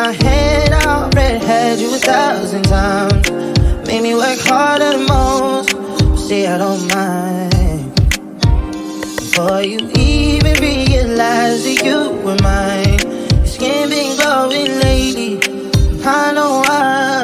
my head, I already had you 1,000 times. Made me work harder than most. See, I don't mind. Before you even realize that you were mine. Your skin been glowing lately. I know why.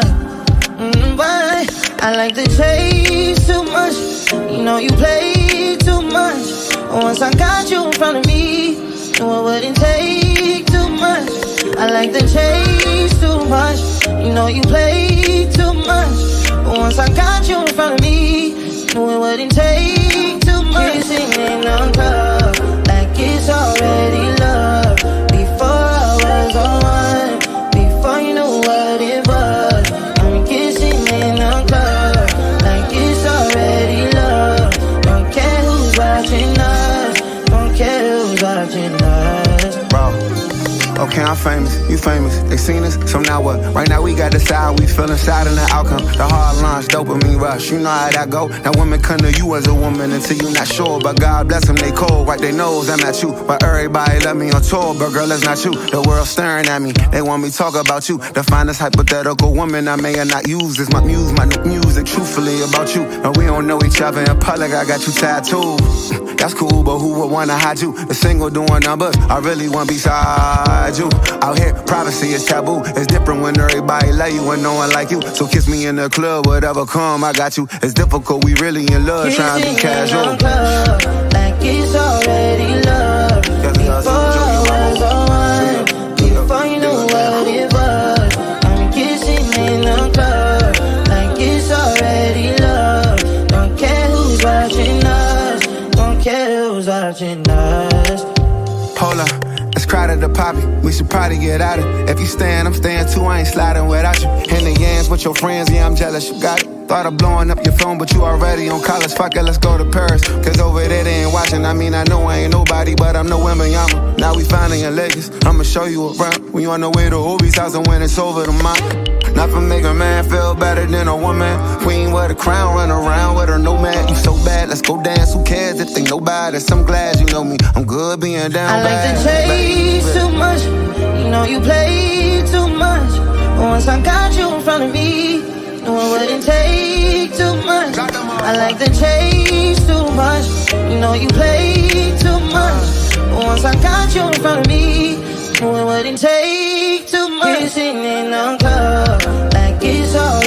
But I like to chase too much. You know you play too much. Once I got you in front of me, knew it wouldn't take too much. I like to chase too much. You know you play too much. Once I got you in front of me, knew it wouldn't take too much. Kissing in the club, like it's already love. Before I was on one, before you knew what it was. I'm kissing in the club, like it's already love. Don't care who's watching us, don't care who's watching us. Bro, okay, I'm famous, you famous, they seen us, so now what? Right now we got to decide how we feel inside and the outcome. The hard lines, dopamine rush, you know how that go. That woman come to you as a woman until you not sure, but God bless them, they cold, wipe their nose, I'm not you. But everybody love me on tour, but girl, that's not you. The world staring at me, they want me talk about you. The finest hypothetical woman I may or not use is my muse, my music, truthfully about you. And we don't know each other in public, I got you tattooed. That's cool, but who would wanna hide you? The single doing numbers, I really want beside you. Out here, privacy is taboo. It's different when everybody love you and no one like you. So kiss me in the club, whatever come, I got you. It's difficult, we really in love, trying to be casual. In the club, like it's already love. Before I was on one, before you knew what it was. I'm kissing in the club, like it's already love. Don't care who's watching us, don't care who's watching us. Hold up. It's crowded the poppy, we should probably get out of it. If you staying, I'm staying too, I ain't sliding without you. In the yams with your friends, yeah, I'm jealous, you got it. Thought of blowing up your phone, but you already on college. Fuck it, let's go to Paris. Cause over there they ain't watching. I mean, I know I ain't nobody, but I'm no Wembanyama. Now we finally in Lakers, I'ma show you around. We on the way to Obi's house and when it's over the mountain. Not for make a man feel better than a woman. Queen with a crown, run around with her nomad. You so bad, let's go dance, who cares if they know about us? I'm glad you know me, I'm good being down I like bad. to chase too much, you know you play too much. Once I got you in front of me, knew it wouldn't take too much. I like to chase too much, you know you play too much. Once I got you in front of me, knew it wouldn't take too much. Kissing in the club, like it's all